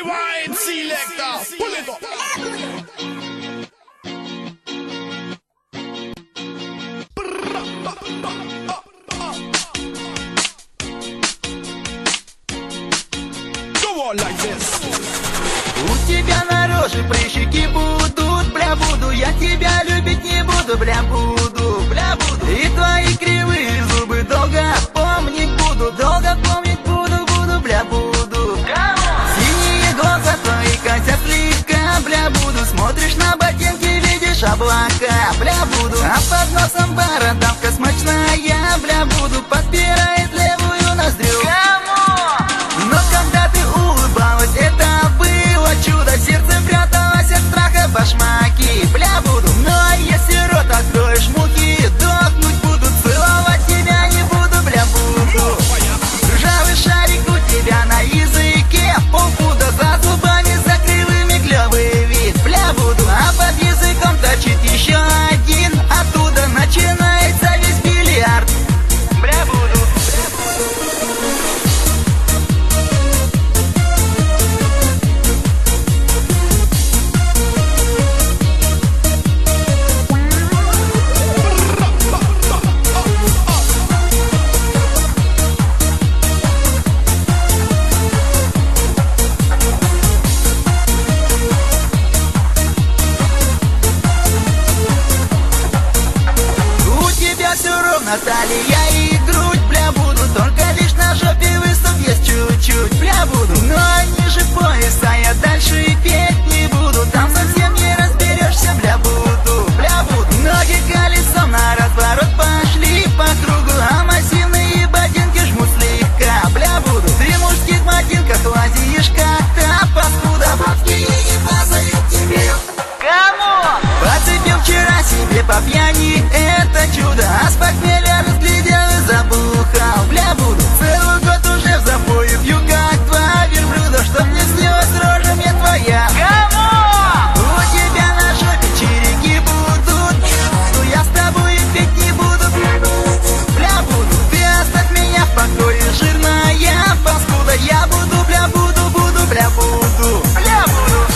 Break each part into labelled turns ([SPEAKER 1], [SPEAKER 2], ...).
[SPEAKER 1] Rewind selector, pull it up. Go on like this.
[SPEAKER 2] У тебя на роже прыщики будут, бля, буду. Я тебя любить не буду, бля, буду, бля, буду. И твои кривые зубы долго помнить буду, бля, буду. Синие глаза твои косят слегка, бля, буду. Смотришь на ботинки, видишь облака, бля, буду. А под носом бородавка смачная, бля, буду. Подпирает левую ноздрю. Но когда ты улыбалась, это было чудо. Сердце пряталось от страха башмаки, бля, буду. Ну а если рот откроешь, мухи дохнуть будут. Целовать тебя не буду, бля, буду. Ржавый шарик у тебя на языке, полпуда за зубами, за кривыми клёвый вид, бля, буду. А под языком точит еще один, оттуда начинается весь бильярд, бля, буду. Талия и грудь, бля, буду. Только лишь на жопе выступ есть чуть-чуть, бля, буду. Но ниже пояса я дальше петь не буду. Там совсем не разберешься, бля, буду, бля, буду. Ноги колесом на разворот пошли по кругу, а массивные ботинки жмут слегка, бля, буду. Ты в мужских ботинках лазишь как-то, паскуда. Бабские не фазают тебе. Кому? Подцепил вчера себе по пьяни, это чудо. А с похмелья разглядел и забухал, бля, буду. Целый год уже в запое пью, как два верблюда. Что мне снилась рожа мне твоя? Кому? У тебя на жопе череки будут. Но я с тобой петь не буду, бля, буду. Ты оставь меня в покое, жирная паскуда. Я буду, бля, буду, бля, буду, бля, буду.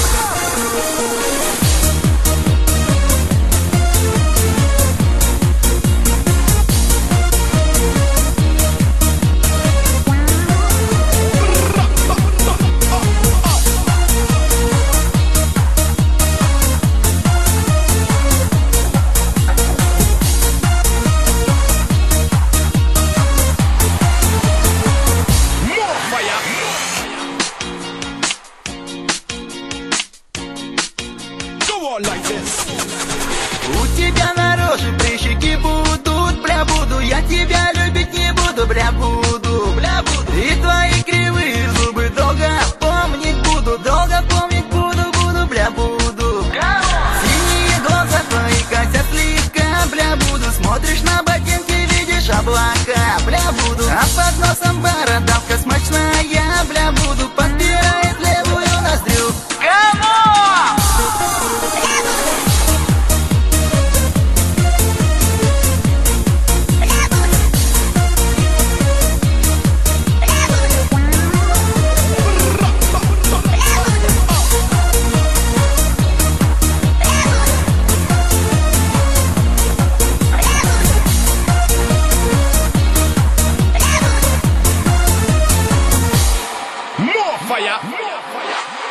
[SPEAKER 1] Like this.
[SPEAKER 2] У тебя на роже прыщики будут, бля, буду. Я тебя любить не буду, бля, буду, бля, буду. И твои кривые зубы долго помнить буду, бля, буду. Синие глаза твои косят слегка, бля, буду. Смотришь на ботинки, видишь облака, бля, буду. А под носом бородавка смачная, бля, буду. Подпирает левую ноздрю.
[SPEAKER 1] More fire.